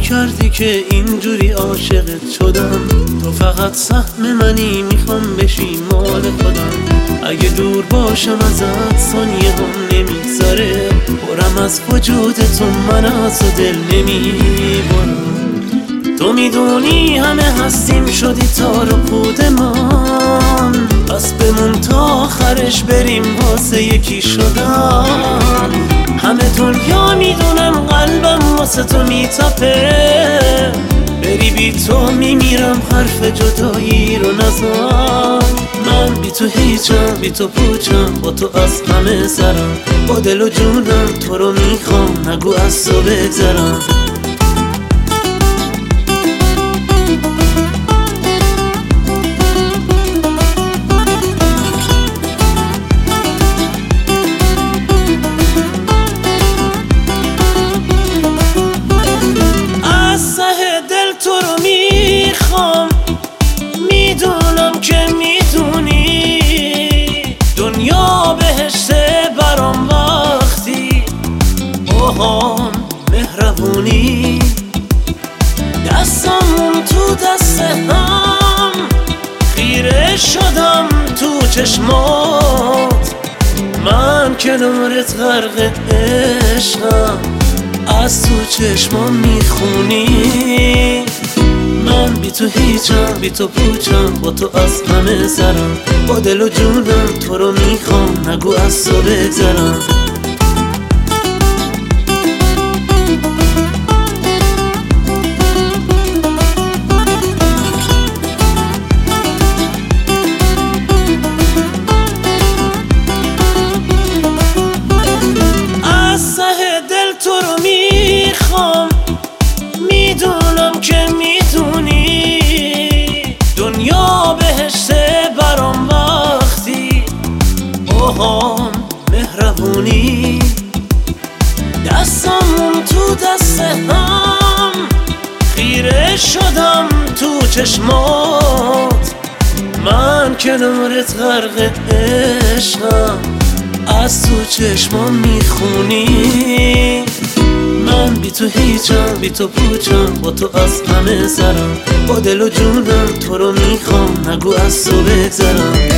کردی که اینجوری عاشقت شدم؟ تو فقط سهم منی، میخوام بشی مال خودم. اگه دور باشم ازت ثانیه هم نمیگذره، برم از وجود تو، من از دل نمیبرم. تو میدونی همه هستیم شدی تار و پودمان، پس بمون تا آخرش بریم واسه یکی شدن. همه دنیا میدونم قلبم واسه تو میتپه، بری بی تو میمیرم، حرف جدایی رو نزن. من بی تو هیچم، بی تو پوچم، با تو از همه سرم، با دل و جونم تو رو میخوام، نگو از تو بگذرم. میدونم که میدونی دنیا بهشته برام وقتی اوهام مهربونی. دستمون تو دست هم، خیره شدم تو چشمات، من کنارت غرق عشقم، از تو چشمام میخونی. من بی تو هیچم، بی تو پوچم، با تو از همه سرم، با دل و جونم تو رو میخوام، نگو از تو بگذرم. از ته دل تو رو میخوام، میدونم که میدونی دنیا بهشته برام وقتی اوهام مهربونی. دستمون تو دست هم، خیره شدم تو چشمات، من کنارت غرق عشقم، از تو چشمام میخونی. من بی تو هیچم، بی تو پوچم، با تو از همه سرم، با دل و جونم تو رو میخوام، نگو از تو بگذرم.